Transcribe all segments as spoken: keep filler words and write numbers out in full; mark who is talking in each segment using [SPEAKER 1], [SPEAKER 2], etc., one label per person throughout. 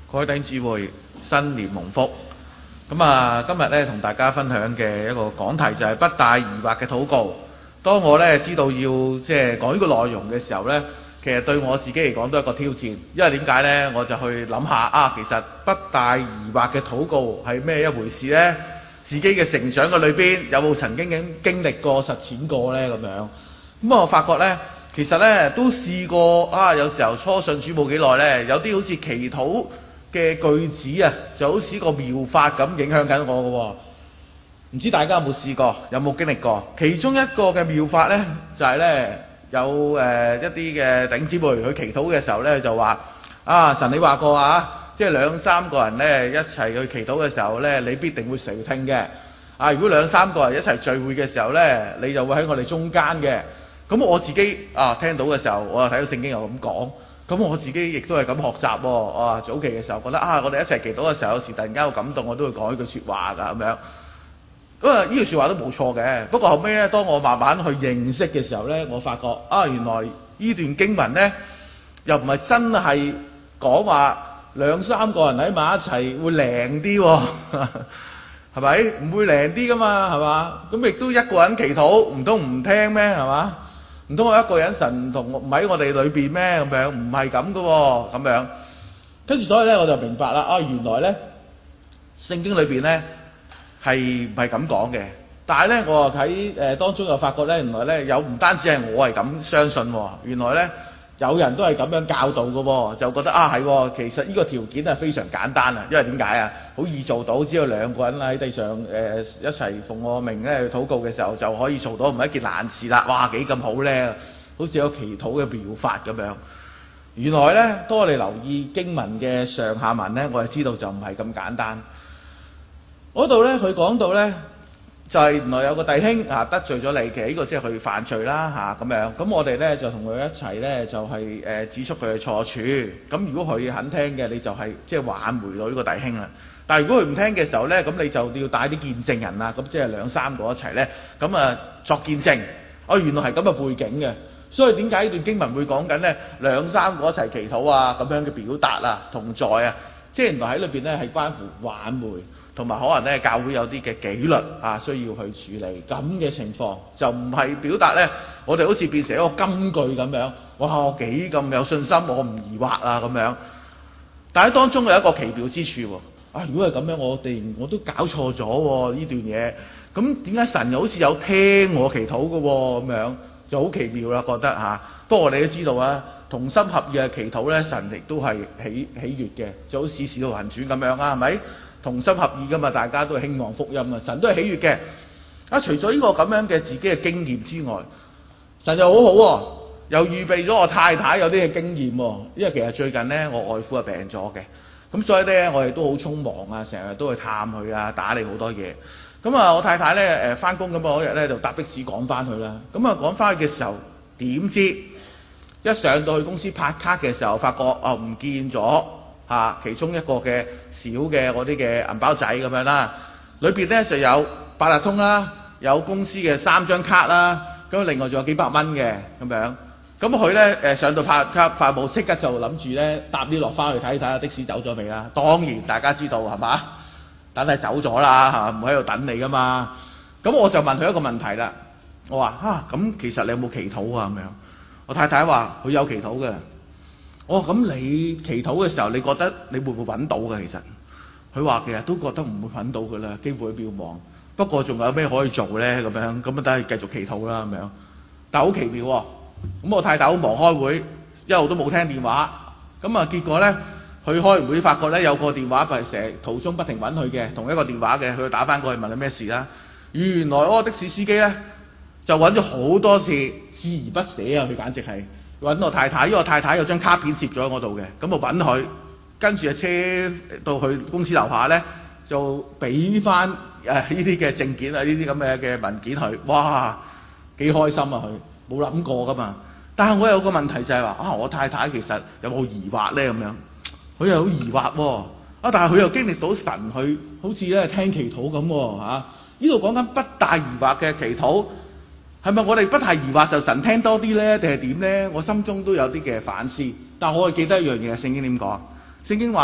[SPEAKER 1] 各位弟兄姊妹，新年蒙福。咁啊，今日咧同大家分享嘅一個講題就係不帶疑惑嘅禱告。當我咧知道要即係講呢個內容嘅時候咧，其實對我自己嚟講都係一個挑戰，因為點解咧？我就去諗下啊，其實不帶疑惑嘅禱告係咩一回事咧？自己嘅成長嘅裏邊有冇曾經經經歷過實踐過咧？咁樣咁我發覺咧，其實咧都試過啊。有時候初信主冇幾耐咧，有啲好似祈禱嘅句子啊，就好似個妙法咁影響緊我嘅喎。唔知大家有冇試過，有冇經歷過？其中一個嘅妙法咧，就係、是、咧有誒、呃、一啲嘅弟兄姊妹去祈禱嘅時候咧，就話啊，神你話過啊，即係兩三個人咧一齊去祈禱嘅時候咧，你必定會垂聽嘅。啊，如果兩三個人一齊聚會嘅時候咧，你就會喺我哋中間嘅。咁我自己啊聽到嘅時候，我又睇到聖經又咁講。咁我自己亦都係咁學習喎。啊，早期嘅時候覺得啊，我哋一齊祈禱嘅時候，有時突然間有感動，我都會講一句説話㗎咁樣。咁啊，呢句説話都冇錯嘅。不過後尾咧，當我慢慢去認識嘅時候咧，我發覺啊，原來呢段經文咧，又唔係真係講話兩三個人喺埋一齊會靈啲喎，係咪？唔會靈啲㗎嘛，係嘛？咁亦都一個人祈禱，唔通唔聽咩？係嘛？唔通我一個人神同唔喺我哋裏邊咩？咁樣唔係咁噶喎，咁樣。跟住所以咧，我就明白啦。啊，原來咧聖經裏邊咧係唔係咁講嘅。但係咧，我睇誒、呃、當中又發覺咧，原來咧有唔單止係我係咁相信喎，原來咧有人都係咁樣教導嘅喎，就覺得啊係，其實呢個條件係非常簡單啊，因為點解啊？好易做到，只要兩個人喺地上誒、呃、一齊奉我名咧禱告嘅時候就可以做到，唔係一件難事啦。哇，幾咁好咧，好似有祈禱嘅妙法咁樣。原來咧，當我哋留意經文嘅上下文咧，我哋知道就唔係咁簡單。嗰度咧，佢講到咧。就係原來有個弟兄啊得罪咗你，其實呢個即係佢犯罪啦嚇咁樣。咁我哋咧就同佢一齊咧就係、是、誒、呃、指出佢嘅錯處。咁如果佢肯聽嘅，你就係即係挽回到呢個弟兄啦。但係如果佢唔聽嘅時候咧，咁你就要帶啲見證人啊，咁即係兩三個一齊咧，咁啊作見證。哦，原來係咁嘅背景嘅。所以點解呢段經文會講緊咧兩三個一齊祈禱啊咁樣嘅表達啊同在啊？即係原來喺裏邊咧係關乎挽回。同埋可能咧，教會有啲嘅紀律啊，需要去處理咁嘅情況，就唔係表達咧，我哋好似變成一個金句咁樣。哇！我幾咁有信心，我唔疑惑啊咁樣。但係當中有一個奇妙之處喎。啊，如果係咁樣，我哋我都搞錯咗喎呢段嘢。咁點解神又好似有聽我祈禱嘅喎？咁樣就好奇妙啦，覺得嚇、啊。不過我哋都知道啊，同心合意嘅祈禱咧，神亦都係喜喜悅嘅，就好似使徒行傳咁樣啊，係咪？同心合意噶嘛，大家都係興旺福音啊！神都係喜悅嘅。啊，除咗呢個咁樣嘅自己嘅經驗之外，神又好好、啊、喎，又預備咗我太太有啲嘅經驗喎。因為其實最近咧，我外父係病咗嘅，咁所以咧我哋都好匆忙啊，成日都去探佢啊，打理好多嘢。咁啊，我太太咧誒翻工咁啊，嗰日咧就搭的士趕翻去啦。咁啊趕翻去嘅時候，點知一上到去公司拍卡嘅時候，發覺啊唔見咗嚇其中一個嘅小嘅嗰啲嘅銀包仔咁樣啦，裏邊咧就有八達通啦，有公司嘅三張卡啦，咁另外仲有幾百蚊嘅咁樣。咁佢咧誒上到拍卡發布，即刻就諗住咧搭啲落翻去睇睇下的士走咗未啦。當然大家知道係嘛，等係走咗啦嚇，唔喺度等你噶嘛。咁我就問佢一個問題啦，我話嚇咁其實你有冇祈禱啊咁樣？我太太話佢有祈禱嘅。哦，咁你祈禱嘅時候，你覺得你會唔會揾到嘅？其實佢話其實都覺得唔會揾到㗎啦，機會渺茫。不過仲有咩可以做咧？咁樣咁啊，都係繼續祈禱啦咁樣。但係好奇妙喎、哦，咁我太太好忙開會，一路都冇聽電話。咁啊，結果咧，佢開完會發覺咧有個電話佢係成日途中不停揾佢嘅，同一個電話嘅，佢打翻過去問佢咩事啦。原來嗰個的士司機咧就揾咗好多次，鍥而不捨啊！佢簡直係。揾我太太，因為我太太有張卡片攝咗喺我度嘅，咁我揾佢，跟住啊車到去公司樓下咧，就俾翻誒呢啲嘅證件啊，呢啲咁嘅嘅文件佢，哇幾開心啊佢，冇諗過噶嘛。但係我有個問題就係話啊，我太太其實有冇疑惑咧咁樣？佢又好疑惑喎，啊但係佢又經歷到神去好似咧聽祈禱咁喎嚇。呢度講緊不帶疑惑嘅祈禱。係咪我哋不太疑惑就神聽多啲呢？定係點呢？我心中都有啲嘅反思。但我係記得一樣嘢，聖經點講？聖經話呢，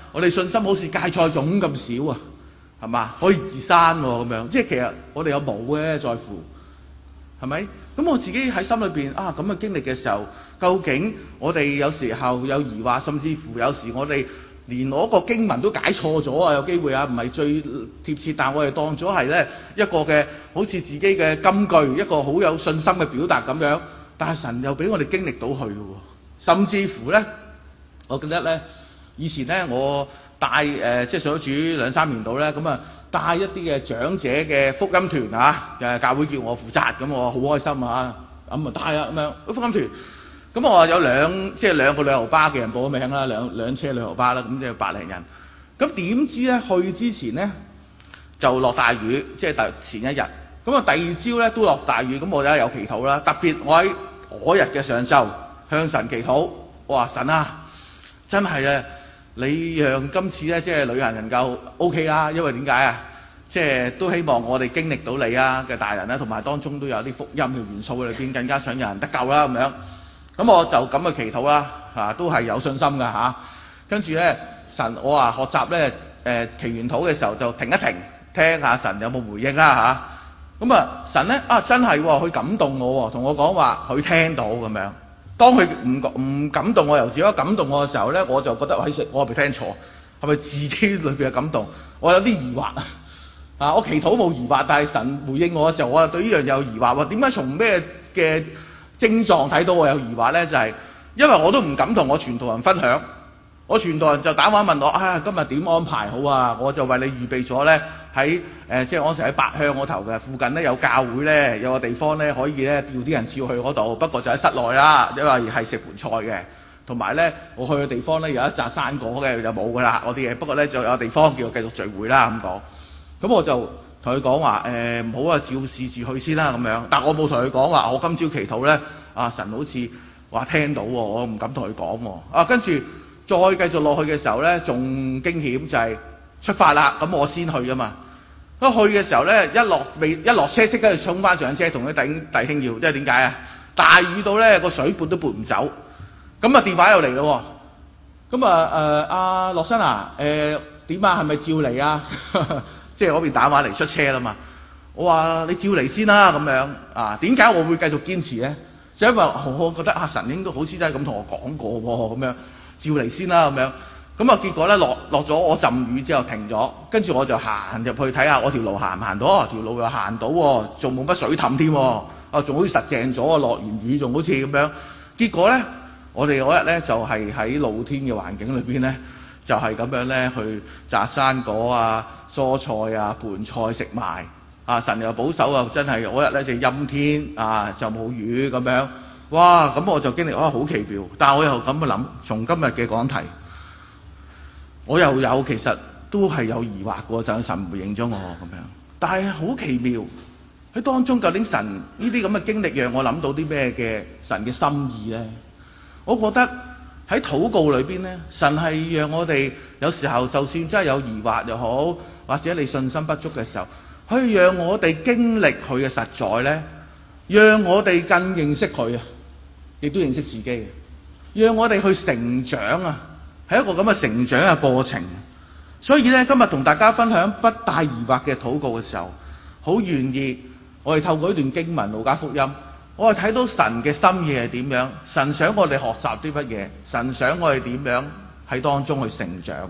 [SPEAKER 1] 我哋信心好似芥菜種咁少啊，係嘛？可以移山喎咁樣，即係其實我哋有冇嘅在乎，係咪？咁我自己喺心裏邊啊咁嘅經歷嘅時候，究竟我哋有時候有疑惑，甚至乎有時我哋連我個經文都解錯咗啊！有機會啊，唔係最貼切，但我哋當咗係咧一個嘅好似自己嘅金句，一個好有信心嘅表達咁樣。但係神又俾我哋經歷到佢嘅喎，甚至乎咧，我記得咧，以前咧我帶誒、呃、即係上咗主兩三年度咧，咁啊帶一啲嘅長者嘅福音團啊，誒教會叫我負責，咁我好開心啊，咁啊帶啊咁樣福音團。咁我有兩即係兩個旅遊巴嘅人報咗名啦，兩兩車旅遊巴啦，咁即係百零人。咁點知咧去之前咧就落大雨，即係第前一日。咁啊第二朝咧都落大雨，咁我就有祈禱啦。特別我喺嗰日嘅上晝向神祈禱，我話神啊，真係咧，你讓今次咧即係旅行能夠 O K 啦，因為點解啊？即係都希望我哋經歷到你啊嘅大人啦，同埋當中都有啲福音嘅元素裏邊，更加想有人得救啦咁樣。咁我就咁去祈禱啦，嚇、啊、都係有信心㗎嚇。跟住咧，神我話學習咧，誒、呃、祈完禱嘅時候就停一停，聽下神有冇回應啦嚇。咁啊，啊神咧啊真係喎，佢感動我喎，同我講話佢聽到咁樣。當佢唔唔感動我，由自己感動我嘅時候咧，我就覺得喺我係咪聽錯？係咪自己裏邊嘅感動？我有啲疑惑啊！我祈禱冇疑惑，但係神回應我嘅時候，我就對呢樣有疑惑喎。點解從咩嘅症狀睇到我有疑惑呢？就係、是、因為我都唔敢同我傳道人分享，我傳道人就打電話問我：啊，今日點安排好啊？我就為你預備咗呢，喺誒，即係我成日喺八鄉嗰頭嘅附近呢，有教會呢，有個地方呢，可以呢調啲人照去嗰度，不過就喺室內啦，因為係食盤菜嘅，同埋呢，我去嘅地方呢，有一紮生果嘅就冇噶啦嗰啲嘢，不過呢，就有地方叫我繼續聚會啦咁講。咁我就同佢講話誒，唔好啊，照試住去先啦咁樣。但我冇同佢講話，我今朝祈禱呢，啊神好似話聽到喎，我唔敢同佢講喎。啊跟住再繼續落去嘅時候呢，仲驚險就係出發啦。咁我先去啊嘛。一去嘅時候呢，一落未一落車，即刻就衝翻上車，同啲弟兄弟兄要，即係點解啊？大雨到呢，個水撥都撥唔走。咁啊電話又嚟咯喎。咁啊誒阿樂生啊誒點啊？係咪照嚟啊？即係嗰邊打電話嚟出車啦嘛。我話你照嚟先啦咁樣啊。點解我會繼續堅持呢？就因為我覺得阿神應該好似真係咁同我講過喎，咁樣照嚟先啦咁樣。咁啊結果呢，落落咗我陣雨之後停咗，跟住我就行入去睇下我條路行唔行到，哦、條路又行到喎，仲冇乜水氹添，啊仲好似實淨咗啊，落完雨仲好似咁樣。結果呢，我哋嗰日呢，就係、是、喺露天嘅環境裏邊呢，就係、是、咁樣呢，去摘生果啊、蔬菜啊、盤菜食埋。啊！神又保守啊，真係嗰日咧就陰天啊，就冇雨咁樣。哇！咁我就經歷啊好奇妙，但係我又咁嘅諗，從今日嘅講題，我又有其實都係有疑惑嘅，就係神回應咗我咁樣。但係好奇妙喺當中，究竟神呢啲咁嘅經歷讓我諗到啲咩嘅神嘅心意呢？我覺得喺禱告裏邊呢，神係讓我哋有時候就算真係有疑惑又好，或者你信心不足嘅時候，可以讓我哋經歷佢嘅實在呢，讓我哋更認識佢啊，亦都認識自己，讓我哋去成長啊，係一個咁嘅成長嘅過程。所以呢，今日同大家分享不帶疑惑嘅禱告嘅時候，好願意我哋透過一段經文《路加福音》，我哋睇到神嘅心意係點樣，神想我哋學習啲乜嘢，神想我哋點樣喺當中去成長。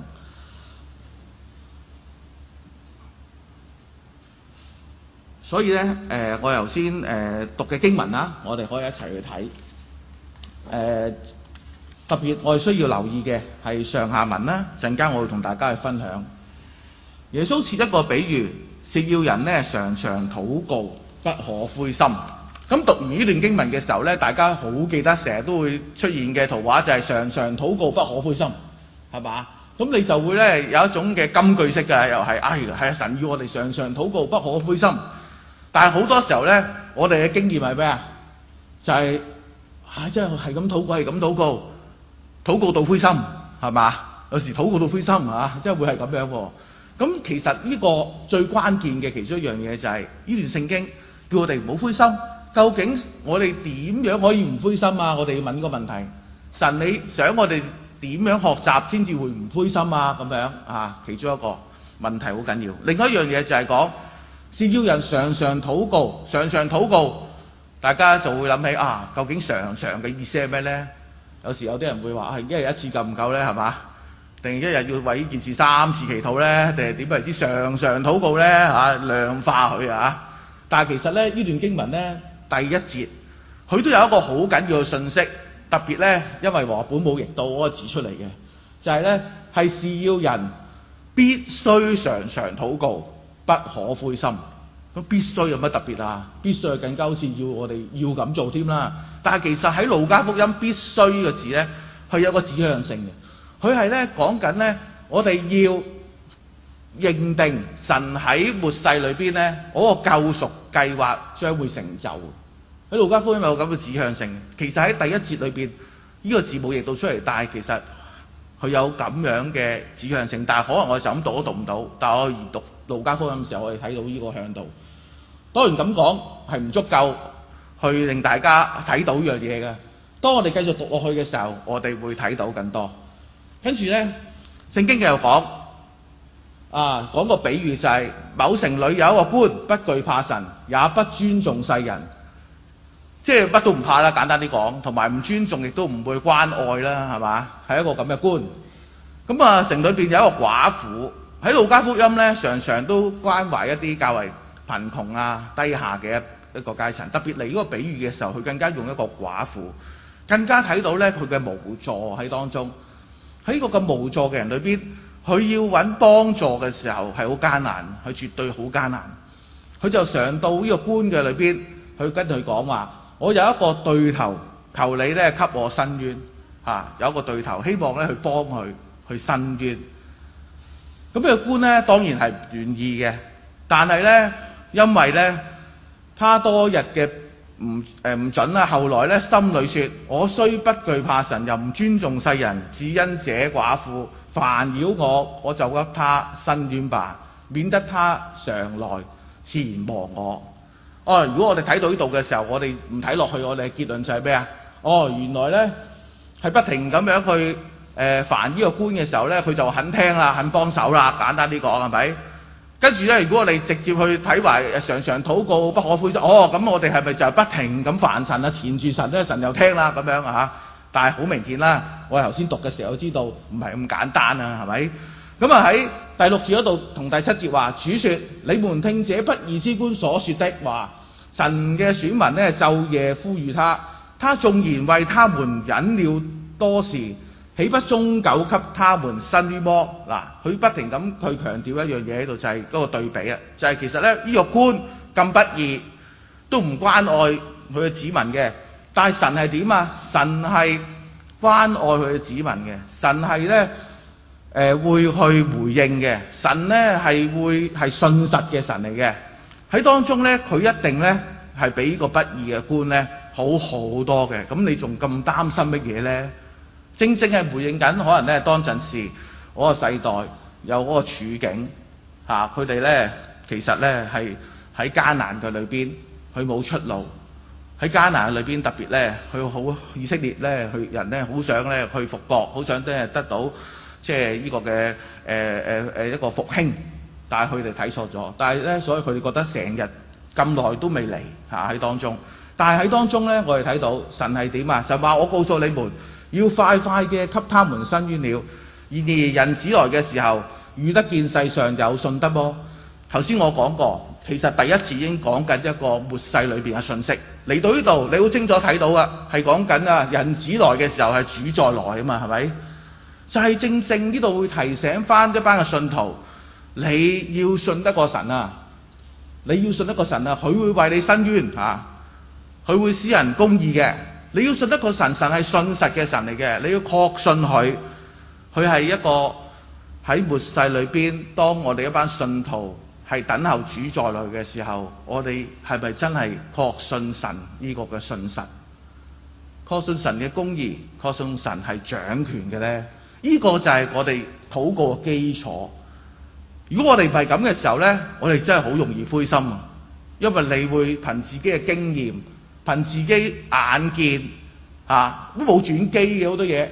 [SPEAKER 1] 所以咧，誒、呃，我頭先誒讀嘅經文啦，我哋可以一齊去睇。誒、呃，特別我哋需要留意嘅係上下文啦。陣間我會同大家去分享。耶穌設一個比喻，是要人咧常常禱告，不可灰心。咁讀完呢段經文嘅時候咧，大家好記得成日都會出現嘅圖畫就係常常禱告，不可灰心，係嘛？咁你就會咧有一種嘅金句式嘅，又係哎係神要我哋常常禱告，不可灰心。但係好多時候呢，我哋嘅經驗係咩啊？就係、是、啊，真係係咁禱告，係咁禱告，禱告到灰心，係嘛？有時禱告到灰心啊，真係會係咁樣喎。咁其實呢個最關鍵嘅其中一樣嘢就係、是、呢段聖經叫我哋唔好灰心。究竟我哋點樣可以唔灰心啊？我哋要問個問題：神你想我哋點樣學習先至會唔灰心啊？咁樣啊，其中一個問題好緊要。另外一樣嘢就係講是要人常常禱告，常常禱告，大家就會諗起啊，究竟常常嘅意思係咩呢？有時有啲人會話係一日一次夠唔夠呢？係嘛？定一日要為呢件事三次祈禱呢？定係點為之常常禱告呢？嚇、啊，量化佢啊！但係其實咧，呢段經文呢，第一節佢都有一個好緊要嘅信息，特別呢，因為和本冇譯到嗰個字出嚟嘅，就係、是、呢，係是要人必須常常禱告，不可灰心。咁必須有乜特別啊？必須係更加好似要我哋要咁做添啦。但係其實喺路加福音必須嘅字呢，係有個指向性嘅。佢係呢講緊呢，我哋要認定神喺末世裏邊呢嗰個救贖計劃將會成就。喺路加福音有咁嘅指向性。其實喺第一節裏邊呢個字冇譯到出嚟，但係其實佢有咁樣嘅指向性。但係可能我就咁讀都讀唔到。但係我讀路加福音嘅時候，我哋睇到呢個向度。當然咁講係唔足夠去令大家睇到呢樣嘢嘅。當我哋繼續讀落去嘅時候，我哋會睇到更多。跟住呢，聖經又講啊，講個比喻就係、是、某城裏有一個官，不懼怕神，也不尊重世人，即係乜都唔怕啦。簡單啲講，同埋唔尊重，亦都唔會關愛啦，係嘛？係一個咁嘅官。咁啊，城裏邊有一個寡婦，喺路加福音呢，常常都關懷一啲較為貧窮啊、低下嘅一一個階層。特別嚟呢個比喻嘅時候，佢更加用一個寡婦，更加睇到呢，佢嘅無助喺當中。喺呢個咁無助嘅人裏邊，佢要揾幫助嘅時候係好艱難，佢絕對好艱難。佢就上到呢個官嘅裏邊，佢跟佢講話：我有一個對頭，求你咧給我伸冤嚇。有一個對頭，希望咧去幫佢去伸冤。咁呢個官咧當然係唔願意嘅，但係咧因為咧他多日嘅唔誒唔準啦，後來咧心裏說：我雖不懼怕神，又唔尊重世人，只因這寡婦煩擾我，我就給他伸冤吧，免得他常來纏磨我。哦，如果我哋睇到呢度嘅時候，我哋唔睇落去，我哋嘅結論就係咩啊？哦，原來咧係不停咁樣去誒、呃、煩呢個官嘅時候咧，佢就肯聽啦，肯幫手啦。簡單啲講係咪？跟住咧，如果我哋直接去睇埋常常禱告不可灰心，哦，咁我哋係咪就係不停咁煩神啊，纏住神咧，神又聽啦咁樣啊？但係好明顯啦，我頭先讀嘅時候知道唔係咁簡單啊，係咪？咁啊喺第六節嗰度同第七節話，主說：你們聽這不義之官所說的話，神嘅選民呢，晝夜呼籲他，他縱然為他們忍了多時，豈不終久給他們伸冤麼？嗱，佢不停咁去強調一樣嘢喺度，就係嗰個對比啊，就係其實咧呢個官咁不義，都唔關愛佢嘅子民嘅，但係神係點啊？神係關愛佢嘅子民嘅，神係咧誒會去回應嘅，神咧係會係信實嘅神嚟嘅。喺當中咧，佢一定咧係比呢個不義嘅官咧好好多嘅。咁你仲咁擔心乜嘢咧？正正係回應緊，可能咧當陣時嗰個世代有嗰個處境嚇，佢哋咧其實咧係喺艱難嘅裏邊，佢冇出路。喺艱難嘅裏邊，特別咧佢好以色列咧，佢人咧好想咧去復國，好想咧得到即係呢個嘅誒誒誒一個復興，但係佢哋睇錯咗。但係咧，所以佢哋覺得成日咁耐都未嚟嚇喺當中。但係喺當中咧，我哋睇到神係點啊？就話我告訴你們，要快快嘅給他們伸冤了。然而人子來嘅時候，遇得見世上有信德麼？頭先我講過，其實第一次已經講緊一個末世裏邊嘅信息。嚟到呢度，你好清楚睇到啊，係講緊啊人子來嘅時候係主再來啊嘛，係咪？就係、是、正正呢度會提醒翻一班嘅信徒，你要信得過神啊！你要信得過神啊！佢會為你伸冤嚇，佢、啊、會使人公義嘅。你要信得過神，神係信實嘅神嚟嘅。你要確信佢，佢係一個喺末世裏邊，當我哋一班信徒係等候主再來嘅時候，我哋係咪真係確信神呢個嘅信實？確信神嘅公義，確信神係掌權嘅呢？呢、這個就係我哋禱告嘅基礎。如果我哋唔係咁嘅時候呢，我哋真係好容易灰心啊！因為你會憑自己嘅經驗，憑自己眼見啊，都冇轉機嘅好多嘢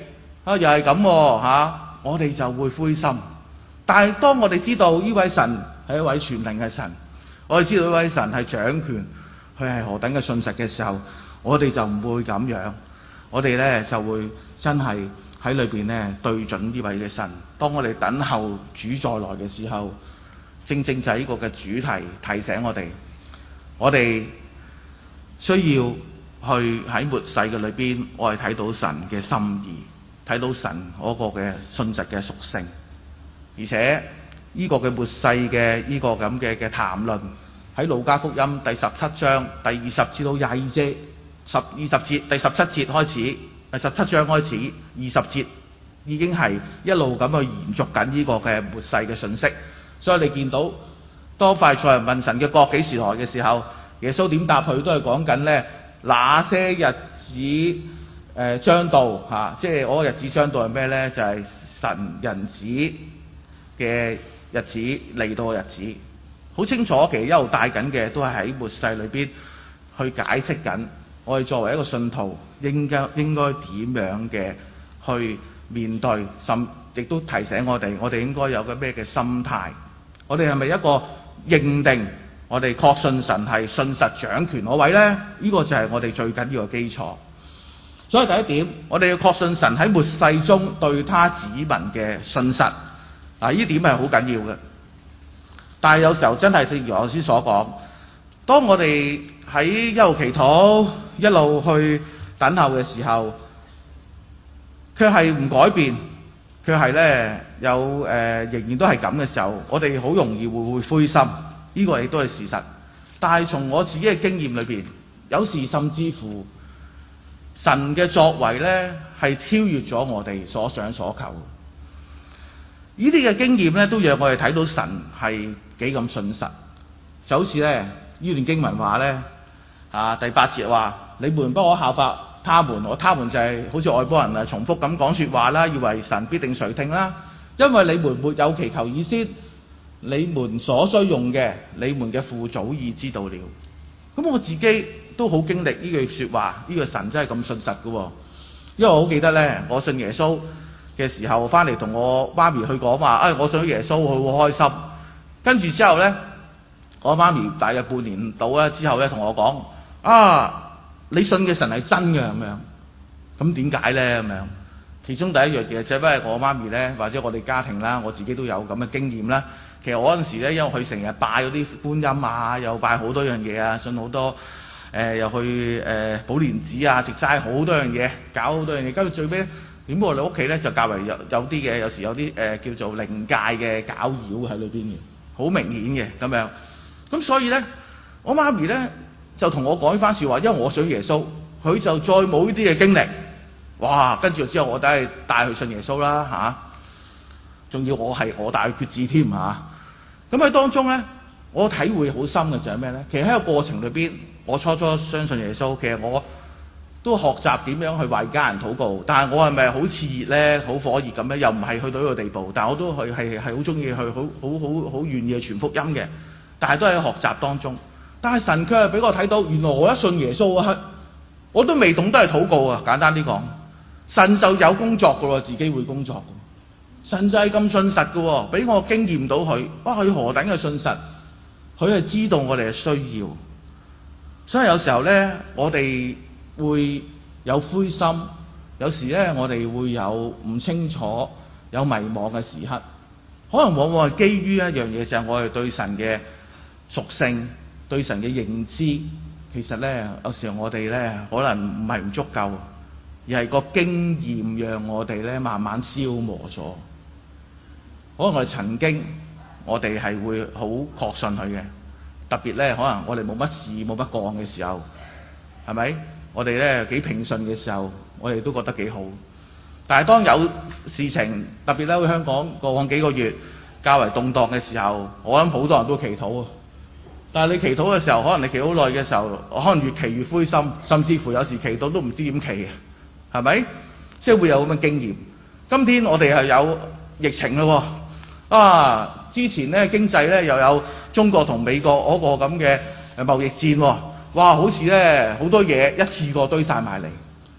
[SPEAKER 1] 啊又係咁喎嚇，我哋就會灰心。但係當我哋知道呢位神係一位全能嘅神，我哋知道呢位神係掌權，佢係何等嘅信實嘅時候，我哋就唔會咁樣，我哋呢就會真係喺裏邊呢對準呢位嘅神。當我哋等候主再來嘅時候，正正就係呢個嘅主題提醒我哋，我哋需要去喺末世嘅裏邊，我哋睇到神嘅心意，睇到神嗰個嘅信實嘅屬性。而且呢個嘅末世嘅呢個咁嘅嘅談論喺路加福音第十七章第二十至到廿二節，十二十節第十七節開始，第十七章開始二十節已經係一路咁去延續緊呢個嘅末世嘅信息。所以你見到當法利賽人問神嘅國幾時來嘅時候，耶穌點答佢都係講緊呢那些日子誒、呃、將到嚇、啊，即係嗰個日子將到係咩呢？就係、是、神人子嘅日子嚟到嘅日子，好清楚。其實一路帶緊嘅都係喺末世裏邊去解釋緊，我哋作為一個信徒應該應該點樣嘅去面對，甚亦都提醒我哋，我哋應該有個咩嘅心態？我哋係咪一個認定我哋確信神係信實掌權嗰位呢？呢、呢個就係我哋最緊要嘅基礎。所以第一點，我哋要確信神喺末世中對他子民嘅信實。嗱，呢點係好緊要嘅。但係有時候真係正如我頭先所講，當我哋喺一路祈禱、一路去等候嘅時候，卻係唔改變，卻係呢有誒、呃、仍然都係咁嘅時候，我哋好容易會會灰心。呢、這個亦都係事實。但係從我自己嘅經驗裏邊，有時甚至乎神嘅作為呢係超越咗我哋所想所求。呢啲嘅經驗咧，都讓我哋睇到神係幾咁信實。就好似咧呢段經文話咧，啊第八節話：你們不可效法他們，我他們就係好似外邦人啊，重複咁講説話啦，以為神必定垂聽啦。因為你們沒有祈求以先，你們所需用嘅，你們嘅父早已知道了。咁我自己都好經歷呢句説話，呢、這個神真係咁信實嘅喎。因為我好記得咧，我信耶穌嘅時候，翻嚟同我媽咪去講話，哎，我信耶穌，佢好開心。跟住之後呢，我媽咪大約半年到啦之後呢，同我講：啊，你信嘅神係真嘅咁樣。咁點解呢？咁樣？其中第一樣嘢就係因為我媽咪呢，或者我哋家庭啦，我自己都有咁嘅經驗啦。其實我嗰陣時呢，因為佢成日拜嗰啲觀音啊，又拜好多樣嘢啊，信好多誒、呃，又去誒寶蓮寺啊，食齋好多樣嘢，搞好多樣嘢，跟住最尾。點我哋屋企咧就較為有有啲嘅，有時有啲誒、呃、叫做靈界嘅攪擾喺裏邊嘅，好明顯嘅咁樣。咁所以咧，我媽咪咧就同我講呢番説話，因為我信耶穌，佢就再冇呢啲嘅經歷。哇！跟住之後我梗係帶佢信耶穌啦嚇，仲、啊、要我係我帶佢決志添嚇。咁、啊、喺當中咧，我體會好深嘅就係咩咧？其實喺個過程裏邊，我初初相信耶穌，其實我都學習點樣去為家人禱告，但係我係咪好熾熱呢？好火熱咁呢？又唔係去到呢個地步，但係我都係係係好中意去，好好好好願意去傳福音嘅。但係都喺學習當中。但係神卻係俾我睇到，原來我一信耶穌嗰刻，我都未懂得去禱告啊！簡單啲講，神就有工作㗎喎，自己會工作㗎。神就係咁信實㗎喎，俾我經驗到佢，哇！佢何等嘅信實，佢係知道我哋嘅需要。所以有時候呢，我哋會有灰心，有時咧我哋會有唔清楚、有迷茫嘅時刻，可能往往係基於一樣嘢，就係我哋對神嘅屬性、對神嘅認知，其實咧有時候我哋咧可能唔係唔足夠，而係個經驗讓我哋咧慢慢消磨咗。可能我哋曾經我哋係會好確信佢嘅，特別咧可能我哋冇乜事冇乜降嘅時候，係咪？我哋咧幾平順嘅時候，我哋都覺得幾好。但係當有事情，特別咧喺香港過往幾個月較為動盪嘅時候，我諗好多人都祈禱。但係你祈禱嘅時候，可能你祈好耐嘅時候，可能越祈越灰心，甚至乎有時祈禱都唔知點祈嘅，係咪？即係會有咁嘅經驗。今天我哋係有疫情咯喎，啊！之前咧經濟咧又有中國同美國嗰個咁嘅誒貿易戰喎。哇！好似咧好多嘢一次過堆晒埋嚟，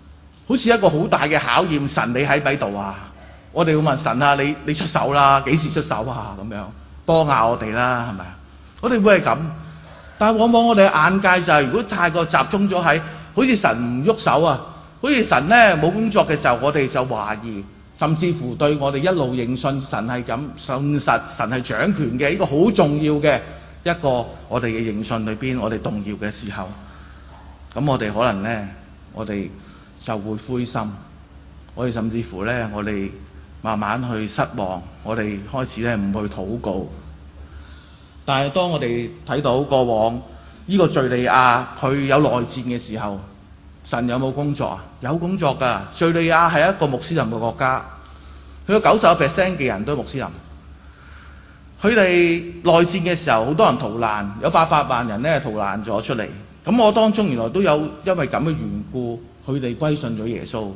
[SPEAKER 1] 好似一個好大嘅考驗。神你喺唔喺度啊？我哋會問神啊，你你出手啦，幾時出手啊？咁樣幫下我哋啦，係咪啊？我哋會係咁，但係往往我哋嘅眼界就係、是，如果太過集中咗喺好似神唔喐手啊，好似神咧冇工作嘅時候，我哋就懷疑，甚至乎對我哋一路認信神係咁信實，神係掌權嘅，呢個好重要嘅一個我哋嘅認信裏邊，我哋動搖嘅時候，咁我哋可能咧，我哋就會灰心，我哋甚至乎咧，我哋慢慢去失望，我哋開始咧唔去禱告。但係當我哋睇到過往呢個敘利亞佢有內戰嘅時候，神有冇工作啊？有工作㗎。敘利亞係一個穆斯林嘅國家，佢有九十個 percent 嘅人都係穆斯林。佢哋內戰嘅時候，好多人逃難，有八百萬人咧逃難咗出嚟。咁我當中原來都有因為咁嘅緣故，佢哋歸信咗耶穌。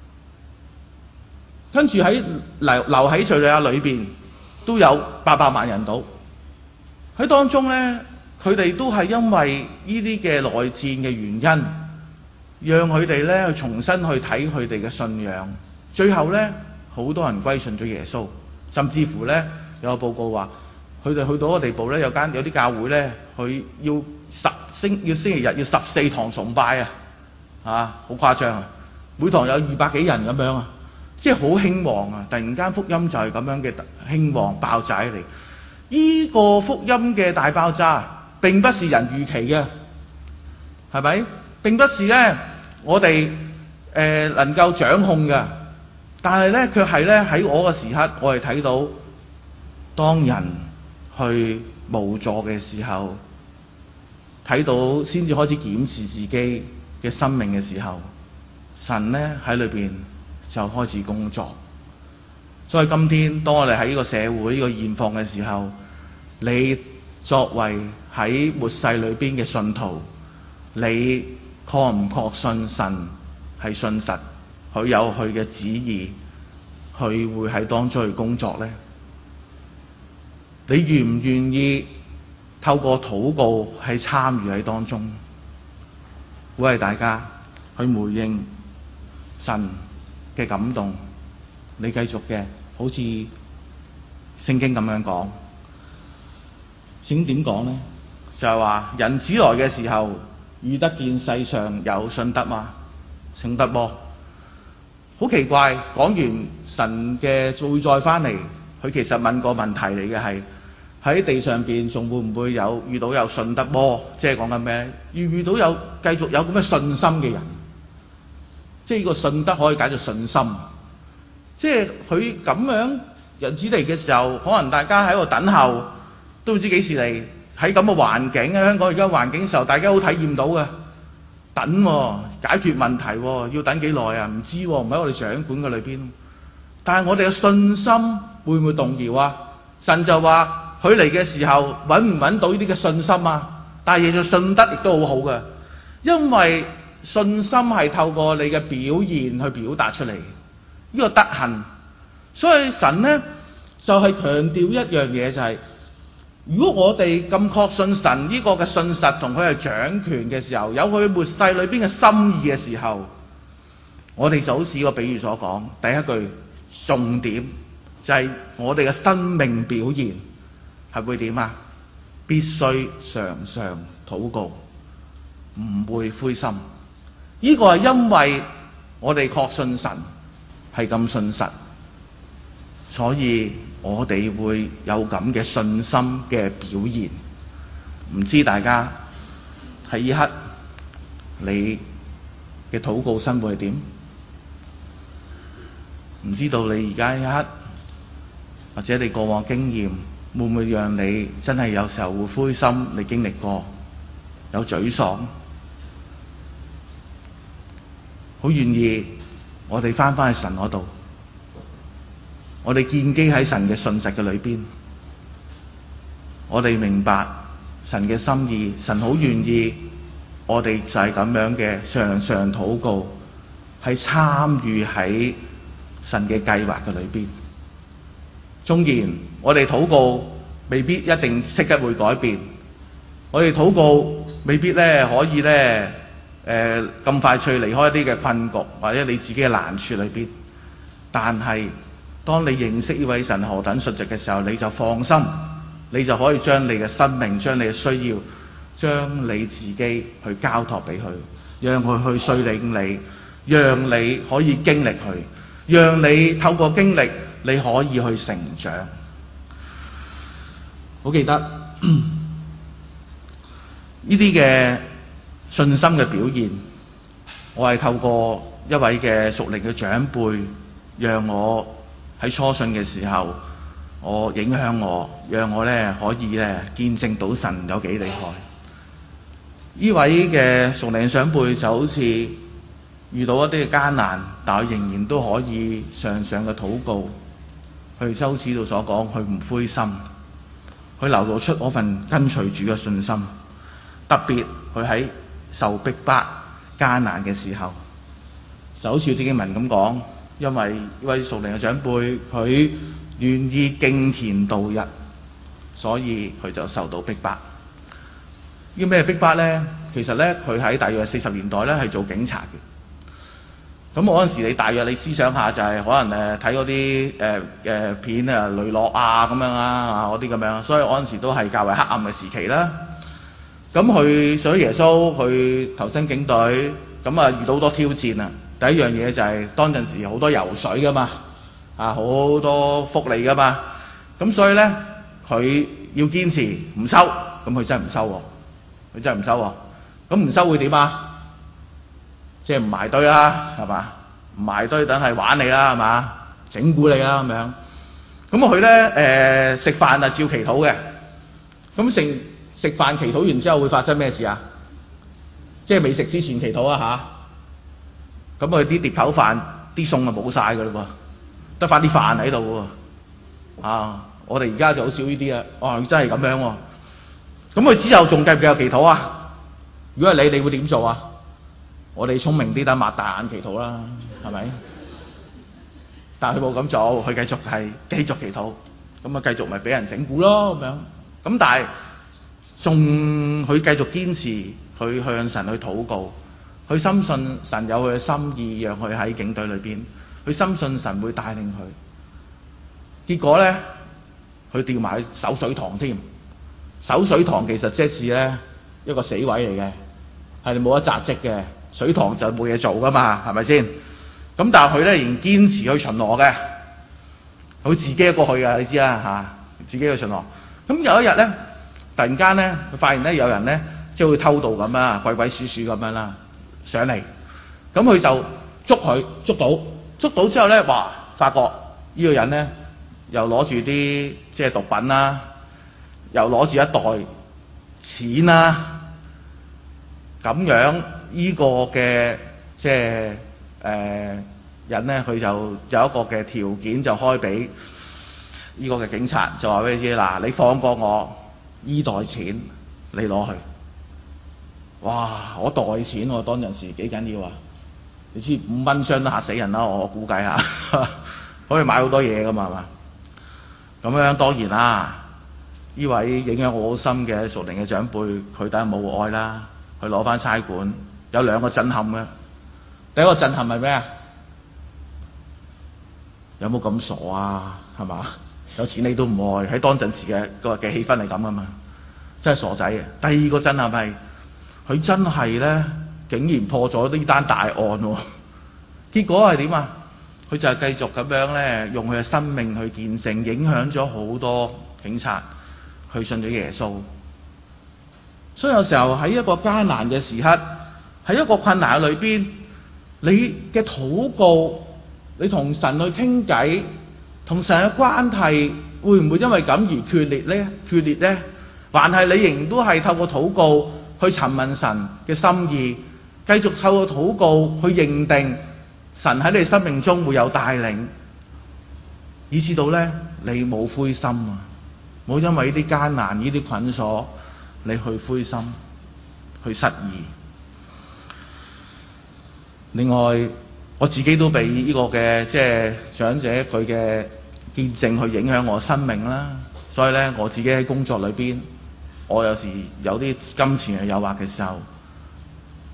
[SPEAKER 1] 跟住喺留留喺敘利亞裏邊都有八百萬人到。喺當中咧，佢哋都係因為呢啲嘅內戰嘅原因，讓佢哋咧去重新去睇佢哋嘅信仰。最後咧，好多人歸信咗耶穌，甚至乎咧有個報告話，佢哋去到個地步咧，有間有啲教會咧，佢要十星要星期日要十四堂崇拜啊，啊，好誇張啊！每堂有二百幾人咁樣啊，即係好興旺啊！突然間福音就係咁樣嘅興旺爆炸嚟。呢個福音嘅大爆炸並不是人預期嘅，係咪？並不是咧我哋誒、呃、能夠掌控嘅，但係咧卻係咧喺我嘅時刻，我哋睇到當人去無助嘅時候，睇到先至開始檢視自己嘅生命嘅時候，神咧喺裏邊就開始工作。所以今天當我哋喺呢個社會呢個現況嘅時候，你作為喺末世裏邊嘅信徒，你確唔確信神係信實，佢有佢嘅旨意，佢會喺當中去工作呢？你願唔願意透過禱告係參與喺當中，會係大家去回應神嘅感動？你繼續嘅，好似聖經咁樣講，聖經點講呢？就係話人子來嘅時候，遇得見世上有信德嗎？信德麼？好奇怪，講完神嘅會再翻嚟，佢其實問個問題嚟嘅係喺地上邊仲會唔會有遇到有信德麼？即係講緊咩？遇遇到有繼續有咁嘅信心嘅人，即係呢個信德可以解做信心。即係佢咁樣人子嚟嘅時候，可能大家喺度等候，都唔知幾時嚟。喺咁嘅環境，喺香港而家環境嘅時候，大家好體驗到嘅等、哦、解決問題、哦，要等幾耐啊？唔知喎、哦，唔喺我哋掌管嘅裏邊。但係我哋嘅信心會唔會動搖啊？神就話佢嚟嘅時候揾唔揾到呢啲嘅信心啊？但係亦就信德亦都好好嘅，因為信心係透過你嘅表現去表達出嚟。呢個德行，所以神呢就係、是、強調一樣嘢，就係、是、如果我哋咁確信神呢個嘅信實同佢係掌權嘅時候，有佢末世裏邊嘅心意嘅時候，我哋就好似個比喻所講，第一句重點就係我哋嘅生命表現係會點啊？必須常常禱告，唔會灰心。呢、這個係因為我哋確信神係咁信實，所以我哋會有咁嘅信心嘅表現。唔知大家喺呢刻你嘅禱告生活係點？唔知道你而家呢刻或者你過往經驗會唔會讓你真係有時候會灰心？你經歷過有沮喪，好願意我哋翻返去神嗰度，我哋建基喺神嘅信實嘅裏邊，我哋明白神嘅心意，神好願意我哋就係咁樣嘅常常禱告，係參與喺神嘅計劃嘅裏邊。縱然我哋禱告未必一定即刻會改變，我哋禱告未必咧可以咧誒咁快脆離開一啲嘅困局，或者你自己嘅難處裏邊。但係當你認識呢位神何等率直嘅時候，你就放心，你就可以將你嘅生命、將你嘅需要、將你自己去交託俾佢，讓佢去率領你，讓你可以經歷佢，讓你透過經歷你可以去成長。好記得呢啲嘅信心嘅表現，我係透過一位嘅屬靈嘅長輩，讓我喺初信嘅時候，我影響我，讓我咧可以咧見證到神有幾厲害。呢位嘅屬靈長輩就好似遇到一啲嘅艱難，但係仍然都可以常常嘅禱告，去周指導所講，佢唔灰心，佢流露出嗰份跟隨主嘅信心。特別佢喺受逼迫艱難嘅時候，就好似經文咁講，因為呢位屬靈嘅長輩佢願意敬虔度日，所以佢就受到逼迫。呢咩逼迫呢？其實呢，佢喺大約四十年代呢係做警察嘅。咁嗰陣時你大約你思想下就係可能誒睇嗰啲誒誒片啊雷洛啊咁樣啊嗰啲咁樣，所以嗰陣時都係較為黑暗嘅時期啦。咁佢信咗耶穌，佢投身警隊，咁啊遇到好多挑戰啊。第一樣嘢就係、是、當陣時好多油水噶嘛，啊好多福利噶嘛，咁所以呢，佢要堅持唔收，咁佢真係唔收喎，佢真係唔收喎，咁唔收會點啊？即係唔埋堆啦，係嘛？唔埋堆等係玩你啦，係嘛？整蠱你啦咁樣。咁佢咧誒食飯啊照祈禱嘅。咁食食飯祈禱完之後會發生咩事啊？即係未食之前祈禱啊吓。咁佢啲碟頭飯啲餸啊冇晒㗎嘞喎，得翻啲飯喺度喎。啊！我哋而家就好少呢啲啊。哇！真係咁樣喎。咁佢之後仲繼唔繼續祈禱啊？如果係你，你會點做啊？我哋聰明啲，等擘大眼祈禱啦，係咪？但係佢冇咁做，佢繼續係繼續祈禱，咁啊繼續咪俾人整蠱咯咁樣。咁但係仲佢繼續堅持，佢向神去禱告，佢深信神有佢嘅心意，讓佢喺警隊裏邊，佢深信神會帶領佢。結果咧，佢調埋去守水塘添。守水塘其實即係咧一個死位嚟嘅，係你冇得扎職嘅。水塘就冇嘢做噶嘛，係咪先？咁但係佢咧仍堅持去巡邏嘅，佢自己一個去啊，你知啦嚇，自己去巡邏。咁有一日咧，突然間咧，佢發現咧有人咧即係會偷渡咁啦，鬼鬼祟祟咁樣啦上嚟。咁佢就捉佢，捉到，捉到之後咧，哇！發覺呢個人咧又攞住啲即係毒品啦，又攞住一袋錢啦，咁樣。呢個嘅即係誒人咧，佢就有一個嘅條件，就開俾呢個嘅警察，就話俾你知嗱，你放過我，依袋錢你攞去。哇！我袋錢喎，當陣時幾緊要啊！你知五蚊箱都嚇死人啦，我估計下可以買好多嘢噶嘛，係嘛？咁樣當然啦，呢位影響我好深嘅屬靈嘅長輩，佢梗係冇愛啦，佢攞翻差館。有兩個震撼嘅，第一個震撼係咩啊？有冇咁傻啊？係嘛？有錢你都唔愛，喺當陣時嘅個嘅氣氛係咁噶嘛，真係傻仔嘅。第二個震撼係佢真係咧，竟然破咗呢單大案喎。結果係點啊？佢就係繼續咁樣咧，用佢嘅生命去見證，影響咗好多警察，佢信咗耶穌。所以有時候喺一個艱難嘅時刻，喺一個困難裏邊，你嘅禱告，你同神去傾偈，同神嘅關係會唔會因為咁而決裂呢？決裂呢？還係你仍然都係透過禱告去詢問神嘅心意，繼續透過禱告去認定神喺你生命中會有帶領，以至到呢，你冇灰心啊，冇因為呢啲艱難、呢啲捆鎖，你去灰心、去失意。另外，我自己都俾呢個嘅即係長者佢嘅見證去影響我生命啦。所以咧，我自己喺工作裏邊，我有時有啲金錢嘅誘惑嘅時候，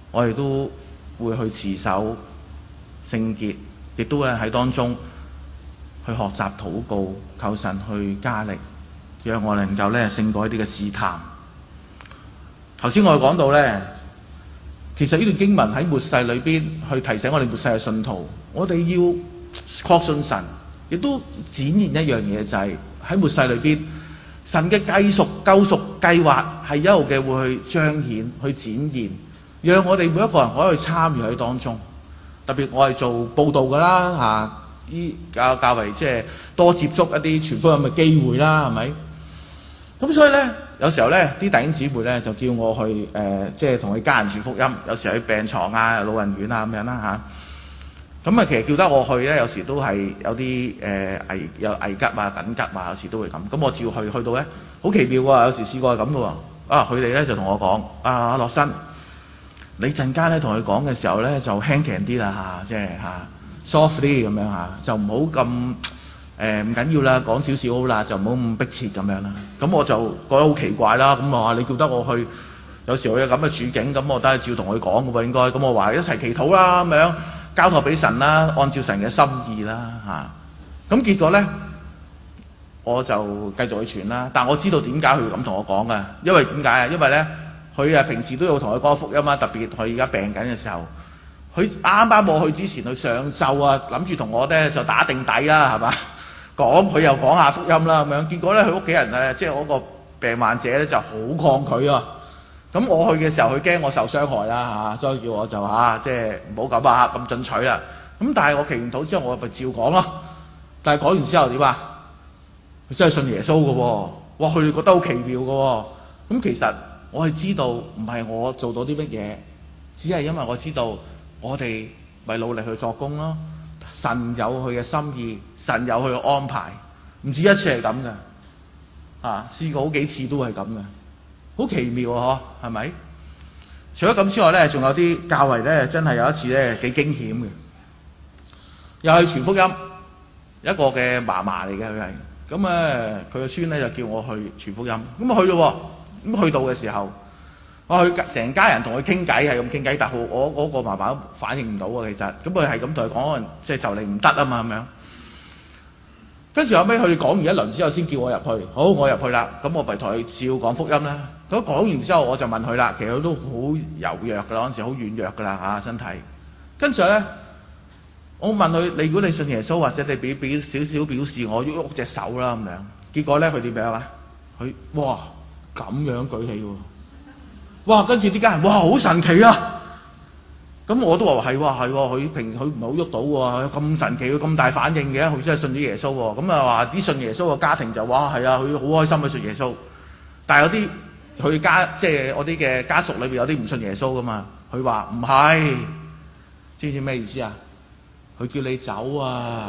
[SPEAKER 1] 我哋都會去持守聖潔，亦都會喺當中去學習禱告，求神去加力，讓我能夠咧勝過一啲嘅試探。頭先我哋講到咧，其實呢段經文喺末世裏邊去提醒我哋末世嘅信徒，我哋要確信神，亦都展現一樣嘢，就係喺末世裏邊，神嘅繼續救贖計劃係一路嘅會去彰顯、去展現，讓我哋每一個人可以參與喺當中。特別我係做報道㗎啦嚇，依較較為即係多接觸一啲傳福音嘅機會啦，係咪？咁所以咧，有時候咧，啲弟兄姊妹咧就叫我去誒、呃，即係同佢家人傳福音。有時去病床啊、老人院啊咁樣啦嚇。咁啊，其實叫得我去咧，有時都係有啲誒、呃、危有危急啊、緊急啊，有時都會咁。咁我照去，去到咧好奇妙喎。有時試過係咁嘅喎。啊，佢哋咧就同我講：啊，樂生，你陣間咧同佢講嘅時候咧就輕輕啲啦嚇，即係嚇 soft 啲咁樣嚇，就唔好咁。誒唔緊要啦，講少少好啦，就唔好咁迫切咁樣啦。咁我就覺得好奇怪啦。咁我話你叫得我去，有時我有咁嘅處境，咁我都係照同佢講嘅喎應該。咁我話一齊祈禱啦，咁樣交託俾神啦，按照神嘅心意啦嚇。咁結果咧，我就繼續去傳啦。但我知道點解佢會咁同我講嘅，因為點解啊？因為咧，佢啊平時都有同佢講福音啊，特別佢而家病緊嘅時候，佢啱啱冇去之前，佢上晝啊諗住同我咧就打定底啦，係嘛？講佢又講下福音啦咁樣，結果咧佢屋企人誒，即係嗰個病患者咧就好抗拒啊。咁我去嘅時候，佢驚我受傷害啦嚇，所以叫我就嚇即係唔好咁啊咁進取啦。咁但係我祈完禱之後，我咪照講咯。但係講完之後點啊？佢真係信耶穌嘅喎，哇！佢哋覺得好奇妙嘅喎。咁其實我係知道唔係我做到啲乜嘢，只係因為我知道我哋咪努力去作工咯。神有佢嘅心意。神有佢嘅安排，唔止一次係咁嘅，啊試過好幾次都係咁嘅，好奇妙啊！嗬，係咪？除咗咁之外咧，仲有啲較為咧，真係有一次咧幾驚險嘅，又係傳福音，一個嘅嫲嫲嚟嘅佢係，咁咧佢個孫咧就叫我去傳福音，咁啊去咯，咁去到嘅時候，我去成家人同佢傾偈係咁傾偈，但係我嗰個嫲嫲反應唔到啊，其實，咁佢係咁同佢講，即係就嚟唔得啊嘛咁樣。跟住後尾佢哋講完一輪之後，先叫我入去。好，我入去啦。咁我咪同佢照講福音啦。咁講完之後，我就問佢啦。其實佢都好柔弱㗎啦，嗰陣時好軟弱㗎啦嚇身體。跟住咧，我問佢：你如果你信耶穌，或者你俾俾少少表示，我喐喐隻手啦咁樣。結果咧，佢點樣啊？佢哇咁樣舉起喎！哇！跟住啲家人哇好神奇啊！咁我都話係喎係喎，佢平佢唔係好喐到喎，咁神奇，佢咁大反應嘅，佢真係信咗耶穌喎。咁啊話啲信耶穌嘅家庭就哇係啊，佢好開心去信耶穌。但係有啲佢家即係我啲嘅家屬裏邊有啲唔信耶穌噶嘛，佢話唔係，知唔知咩意思啊？佢叫你走啊，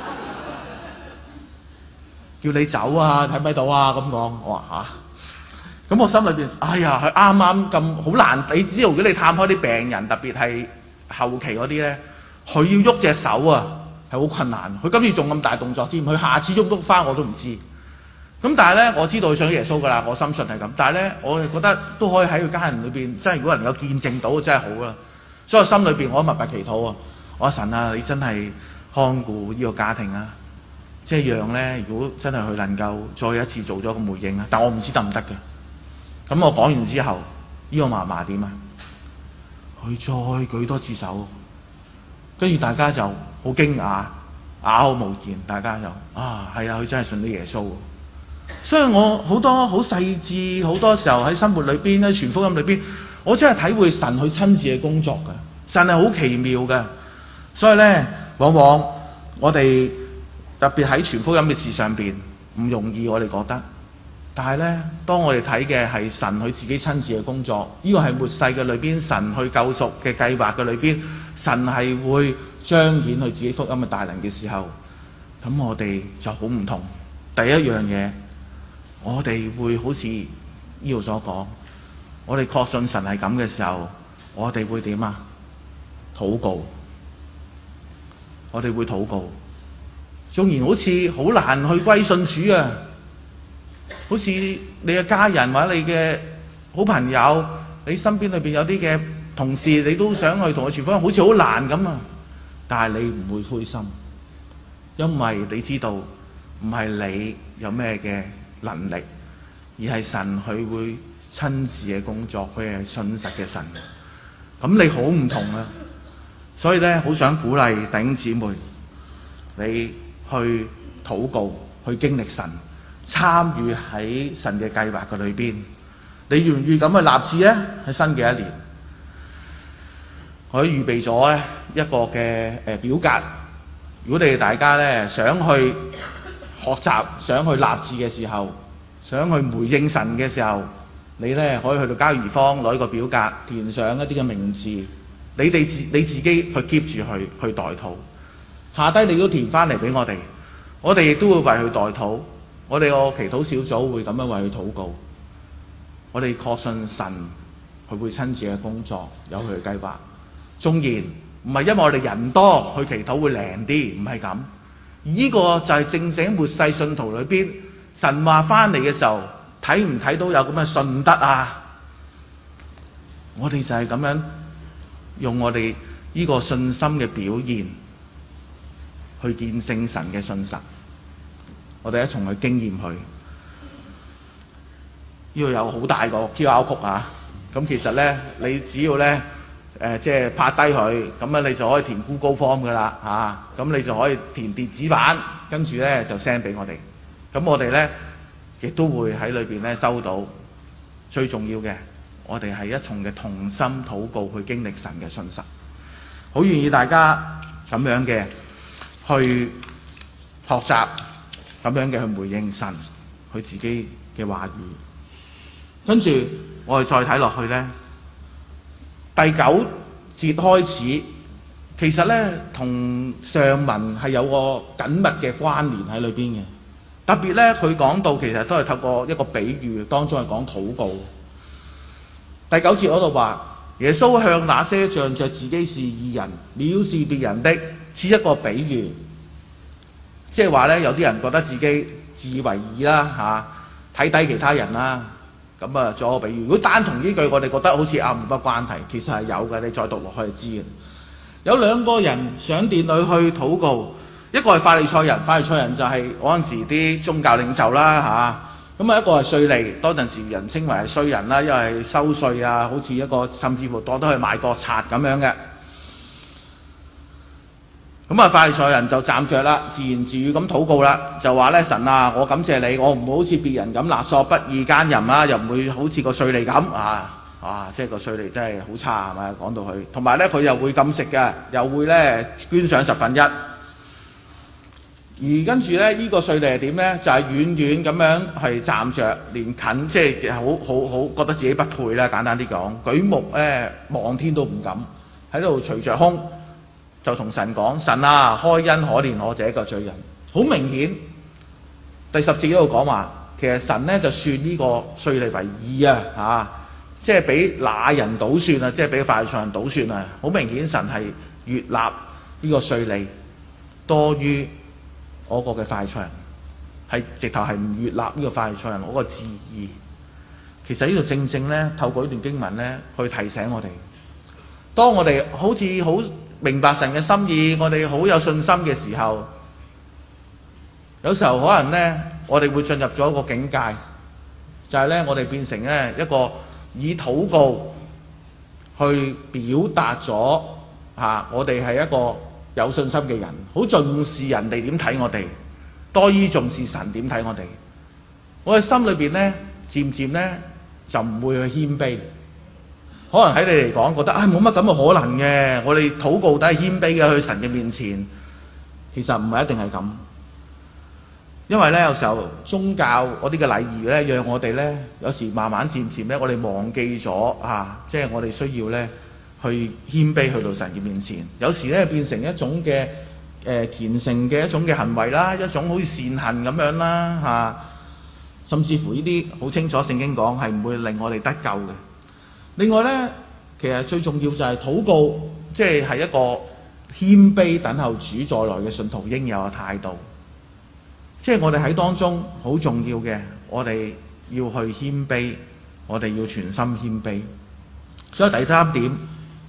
[SPEAKER 1] 叫你走啊，睇唔睇到啊？咁講，我話嚇。咁我心裏邊，哎呀，佢啱啱咁好難。你知道，如果你探開啲病人，特別係後期嗰啲咧，佢要喐隻手啊，係好困難。佢今次仲咁大動作添，佢下次喐唔喐翻我都唔知。咁但係咧，我知道佢信耶穌噶啦，我深信係咁。但係咧，我係覺得都可以喺佢家人裏邊，真係如果能夠見證到，真係好啦。所以我心裏邊我密密祈禱啊，我話神啊，你真係看顧呢個家庭啊，即係讓咧，如果真係佢能夠再一次做咗個回應啊，但我唔知得唔得嘅。咁我講完之後，呢、這個嫲嫲點啊？佢再舉多次手，跟住大家就好驚訝，啞口無言。大家就啊，係啊，佢真係信咗耶穌。所以我好多好細緻，好多時候喺生活裏邊咧，傳福音裏邊，我真係體會神去親自嘅工作㗎。神係好奇妙㗎。所以咧，往往我哋特別喺傳福音嘅事上邊唔容易，我哋覺得。但係咧，當我哋睇嘅係神佢自己親自嘅工作，呢、這個係末世嘅裏邊神去救贖嘅計劃嘅裏邊，神係會彰顯佢自己福音嘅大能嘅時候，咁我哋就好唔同。第一樣嘢，我哋會好似呢度所講，我哋確信神係咁嘅時候，我哋會點啊？禱告，我哋會禱告。縱然好似好難去歸信主啊！好似你嘅家人或者你嘅好朋友，你身邊裏邊有啲嘅同事你都想去同佢傳福音，好似好難咁啊！但係你唔會灰心，因為你知道唔係你有咩嘅能力，而係神佢會親自嘅工作，佢係信實嘅神。咁你好唔同啊！所以咧，好想鼓勵弟兄姊妹，你去禱告，去經歷神，參與喺神嘅計劃嘅裏邊。你願唔願意咁去立志咧？喺新嘅一年，我預備咗咧一個嘅誒表格。如果你哋大家咧想去學習、想去立志嘅時候，想去回應神嘅時候，你咧可以去到交易坊攞一個表格，填上一啲嘅名字，你哋自你自己去 keep 住去去代禱。下低你都填翻嚟俾我哋，我哋亦都會為佢代禱。我哋個祈禱小組會咁樣為佢禱告。我哋確信神佢會親自嘅工作，有佢嘅計劃。縱然唔係因為我哋人多去祈禱會靈啲，唔係咁。呢個就係正正末世信徒裏邊，神話翻嚟嘅時候，睇唔睇到有咁嘅信德啊？我哋就係咁樣用我哋呢個信心嘅表現去見證神嘅信實。我哋一從去經驗佢。呢度有好大個 Q R code 啊！咁其實咧，你只要咧誒即係拍低佢，咁咧你就可以填 Google Form 噶啦嚇。咁你就可以填電子版，跟住咧就 send 俾我哋。咁我哋咧亦都會喺裏邊咧收到。最重要嘅，我哋係一重嘅同心禱告去經歷神嘅信實。好願意大家咁樣嘅去學習，咁樣嘅去回應神佢自己嘅話語。跟住我哋再睇落去呢，第九節開始，其實呢同上文係有個緊密嘅關聯喺裏邊嘅。特別呢，佢講到其實都係透過一個比喻，當中係講禱告。第九節嗰度話，耶穌向那些仗着自己是義人，藐視別人的，似一個比喻，即係話呢，有啲人覺得自己自以為義啦嚇，睇低其他人啦。咁啊，做個比喻。如果單從呢句，我哋覺得好似啊冇乜關係，其實係有嘅。你再讀落去就知嘅。有兩個人上殿裏去禱告，一個係法利賽人，法利賽人就係嗰陣時啲宗教領袖啦嚇。咁啊，一個係稅吏，多陣時人稱為係衰人啦，因為收稅啊，好似一個甚至乎當得去賣國賊咁樣嘅。咁啊，法利賽人就站着啦，自言自語咁禱告啦，就話咧：神啊，我感謝你，我唔會好似別人咁勒索不義奸淫啊，又唔會好似個稅吏咁啊啊！即係個稅吏真係好差係咪？講到佢，同埋咧佢又會禁食嘅，又會咧捐上十分一。而跟住咧，呢、這個稅吏係點咧？就係、是、遠遠咁樣係站着，連近即係好好好覺得自己不配啦。簡單啲講，舉目咧望天都唔敢，喺度捶着胸。就同神講：神啊，開恩可憐我這個罪人。好明顯，第十節嗰度講話，其實神咧就算呢個稅吏為義啊，嚇，即係俾那人倒算啊，即係俾法利賽人倒算啊。好明顯，神係悅納呢個稅吏多於嗰個嘅法利賽人，係直頭係唔悅納呢個法利賽人嗰個旨意。其實呢度正正咧，透過呢段經文咧，去提醒我哋，當我哋好似好明白神嘅心意，我哋好有信心嘅時候，有時候可能呢，我哋會進入咗一個境界，就係呢，我哋變成呢一個以禱告去表達咗嚇，我哋係一個有信心嘅人，好重視人哋點睇我哋，多於重視神點睇我哋。我哋心裏邊呢，漸漸呢，就唔會去謙卑。可能喺你嚟講覺得啊冇乜咁嘅可能嘅，我哋禱告都係謙卑嘅去神嘅面前。其實唔係一定係咁，因為咧有時候宗教嗰啲嘅禮儀咧，讓我哋咧有時慢慢漸漸咧，我哋忘記咗啊，即係我哋需要咧去謙卑去到神嘅面前。有時咧變成一種嘅誒虔誠嘅一種嘅行為啦，一種好似善行咁樣啦嚇、啊，甚至乎呢啲好清楚聖經講係唔會令我哋得救嘅。另外呢，其實最重要就係禱告，即係係一個謙卑等候主再來嘅信徒應有嘅態度。即係我哋喺當中好重要嘅，我哋要去謙卑，我哋要全心謙卑。所以第三點，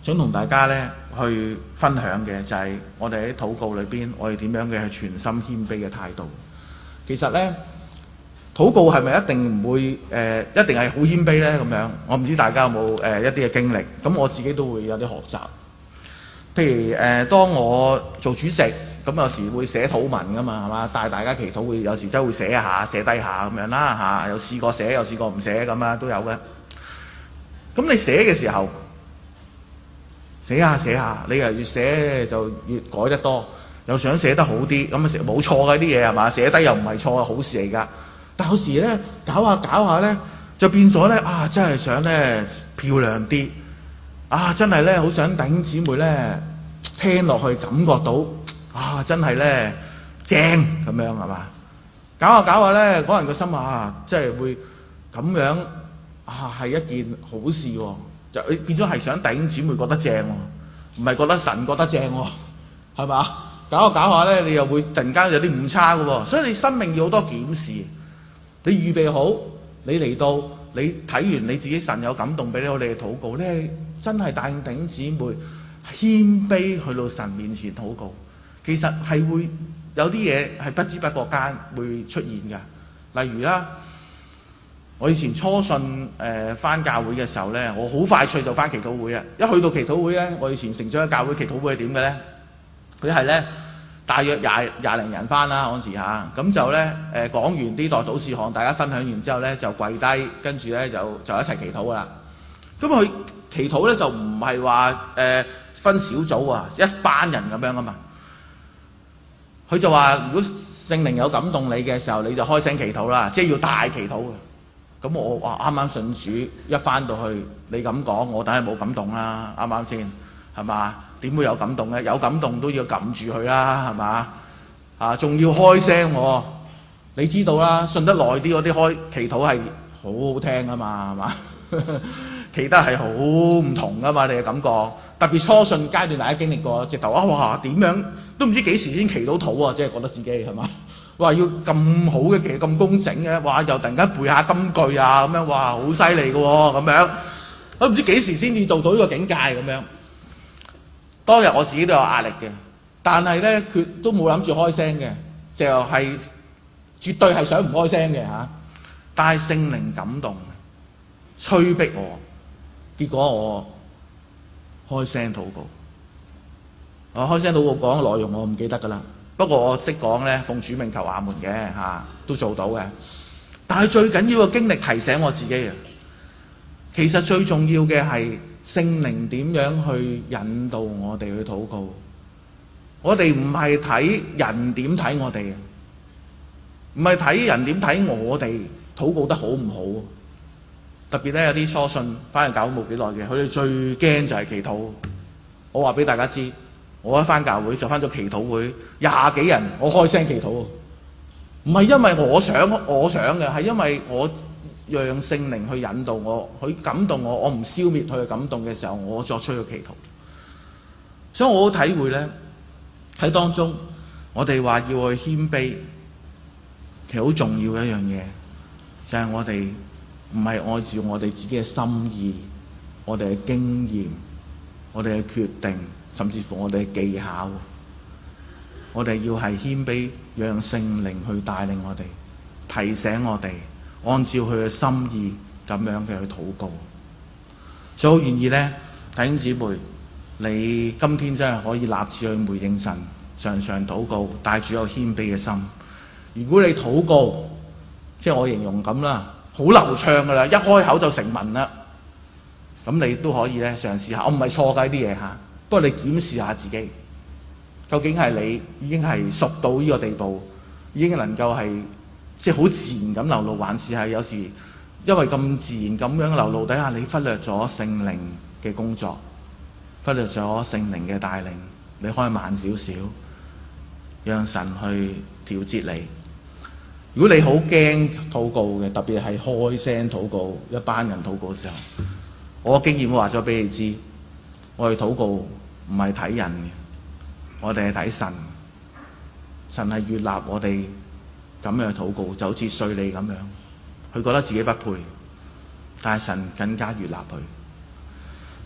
[SPEAKER 1] 想同大家咧去分享嘅就係我哋喺禱告裏邊，我哋點樣嘅係全心謙卑嘅態度。其實咧，禱告係咪一定唔會誒、呃、一定係好謙卑咧？咁樣我唔知大家有冇誒、呃、一啲嘅經歷。咁我自己都會有啲學習。譬如誒、呃，當我做主席，咁有時會寫禱文噶嘛，係嘛？帶大家祈禱會有時真係會寫一下、寫低下咁樣啦嚇。有試過寫，有試過唔寫咁啊，都有嘅。咁你寫嘅時候，寫下寫下，你又越寫就越改得多，又想寫得好啲，咁啊成冇錯嘅啲嘢係嘛？寫低又唔係錯，好事嚟㗎。但有時咧搞下搞下咧，就變咗咧啊！真係想咧漂亮啲啊！真係咧好想弟兄姊妹咧聽落去感覺到啊！真係咧正咁樣係嘛？搞下搞下咧，可能個心啊，即係會咁樣啊，係一件好事喎、啊。就你變咗係想弟兄姊妹覺得正喎、啊，唔係覺得神覺得正喎、啊，係嘛？搞下搞下咧，你又會突然間有啲誤差嘅喎、啊，所以你生命要好多檢視。你預備好，你嚟到，你睇完你自己神有感動俾你，我哋嘅禱告咧，真係帶領弟兄姊妹謙卑去到神面前禱告。其實係會有啲嘢係不知不覺間會出現㗎。例如啦，我以前初信誒返教會嘅時候咧，我好快脆就返祈禱會啊！一去到祈禱會咧，我以前成長嘅教會祈禱會係點嘅咧？佢係咧。大約廿廿零人翻啦嗰陣時嚇，咁就咧誒講完啲代禱事項，大家分享完之後咧就跪低，跟住咧就就一齊祈禱噶啦。咁佢祈禱咧就唔係話誒分小組啊，一班人咁樣啊嘛。佢就話如果聖靈有感動你嘅時候，你就開聲祈禱啦，即係要大祈禱嘅。咁我話啱啱信主，一翻到去你咁講，我梗係冇感動啦，啱啱先？係嘛？點會有感動咧？有感動都要撳住佢啦，係嘛？啊，仲要開聲喎！你知道啦，信得耐啲嗰啲開祈禱係好好聽啊嘛，係嘛？祈得係好唔同噶嘛，你嘅感覺。特別初信階段，大家經歷過，直頭啊哇點樣都唔知幾時先祈到禱啊！即係覺得自己係嘛？哇要咁好嘅祈咁工整嘅，哇又突然間背下金句啊咁樣，哇好犀利嘅喎咁樣，都唔知幾時先至做到呢個境界咁樣。當日我自己都有壓力嘅，但係咧佢都冇諗住開聲嘅，就係、是、絕對係想唔開聲嘅嚇。但係聖靈感動，催逼我，結果我開聲禱告。我開聲禱告講嘅內容我唔記得㗎啦，不過我識講咧，奉主名求阿門嘅嚇，都做到嘅。但係最緊要嘅經歷提醒我自己啊，其實最重要嘅係。聖靈點樣去引導我哋去禱告？我哋唔係睇人點睇我哋，唔係睇人點睇我哋禱告得好唔好。特別咧有啲初信返去教會冇幾耐嘅，佢哋最驚就係祈禱。我話俾大家知，我一返教會就返咗祈禱會，廿幾人我開聲祈禱，唔係因為我想我想嘅，係因為我。讓聖靈去引導我，佢感動我，我唔消滅佢嘅感動嘅時候，我作出個祈禱。所以我好體會咧，喺當中我哋話要去謙卑，其實好重要嘅一樣嘢，就係、是、我哋唔係按照我哋自己嘅心意、我哋嘅經驗、我哋嘅決定，甚至乎我哋嘅技巧，我哋要係謙卑，讓聖靈去帶領我哋，提醒我哋。按照佢嘅心意咁樣嘅去禱告，所以好願意咧，弟兄姊妹，你今天真係可以立志去回應神，常常禱告，帶住有謙卑嘅心。如果你禱告，即係我形容咁啦，好流暢噶啦，一開口就成文啦，咁你都可以咧嘗試下。我唔係錯㗎呢啲嘢嚇，不過你檢視下自己，究竟係你已經係熟到呢個地步，已經能夠係。即係好自然咁流露，還是係有時因為咁自然咁樣流露底下，你忽略咗聖靈嘅工作，忽略咗聖靈嘅帶領，你可以慢少少，讓神去調節你。如果你好驚禱告嘅，特別係開聲禱告，一班人禱告嘅時候，我經驗話咗俾你知，我哋禱告唔係睇人嘅，我哋係睇神，神係悅納我哋。咁樣禱告就好似稅吏咁樣，佢覺得自己不配，但係神更加悅納佢。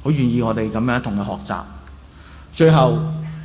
[SPEAKER 1] 好願意我哋咁樣同佢學習。最後，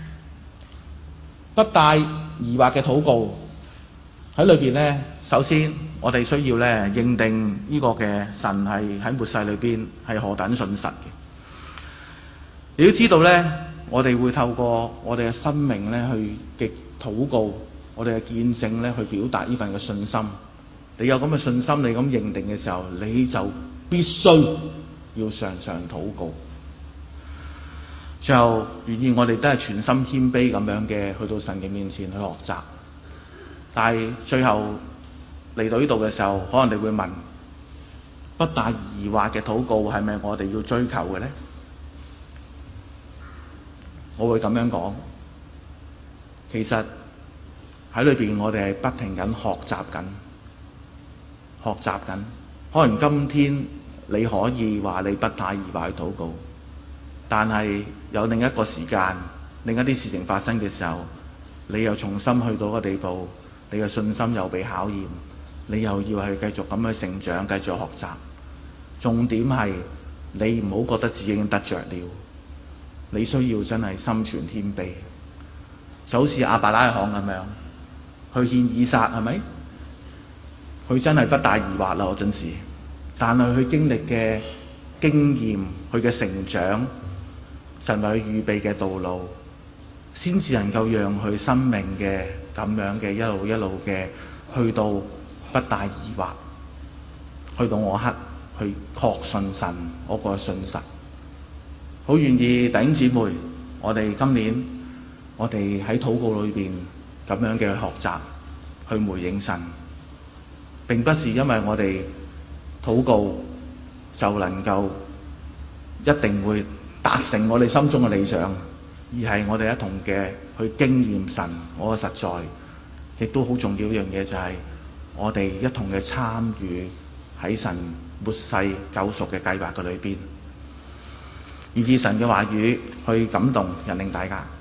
[SPEAKER 1] 不帶疑惑嘅禱告喺裏邊呢，首先我哋需要呢認定呢個嘅神係喺末世裏邊係何等信實嘅。你要知道呢，我哋會透過我哋嘅生命呢去極禱告，我哋嘅見證呢去表達呢份嘅信心。你有咁嘅信心，你咁認定嘅時候，你就必須要常常禱告。最後願意我哋都係全心謙卑咁樣嘅去到神嘅面前去學習。但係最後嚟到呢度嘅時候，可能你會問：不帶疑惑嘅禱告係咪我哋要追求嘅呢？我會咁樣講，其實喺裏邊我哋係不停緊學習緊，學習緊。可能今天你可以話你不帶疑惑去禱告，但係有另一個時間，另一啲事情發生嘅時候，你又重新去到一個地步，你嘅信心又被考驗，你又要係繼續咁去成長，繼續學習。重點係你唔好覺得自己已經得着了，你需要真係心存謙卑，就好似亞伯拉罕咁樣去獻以撒，係咪？佢真係不帶疑惑啦，嗰陣時，但係佢經歷嘅經驗，佢嘅成長，神為佢預備嘅道路，先至能夠讓佢生命嘅咁樣嘅一路一路嘅去到不帶疑惑，去到我刻去確信神嗰個信實。好願意弟兄姊妹，我哋今年我哋喺禱告裏邊咁樣嘅學習，去回應神。並不是因為我哋禱告就能夠一定會達成我哋心中嘅理想，而係我哋一同嘅去經驗神我嘅實在。亦都好重要一樣嘢就係我哋一同嘅參與喺神末世救贖嘅計劃嘅裏邊，以至神嘅話語去感動引領大家。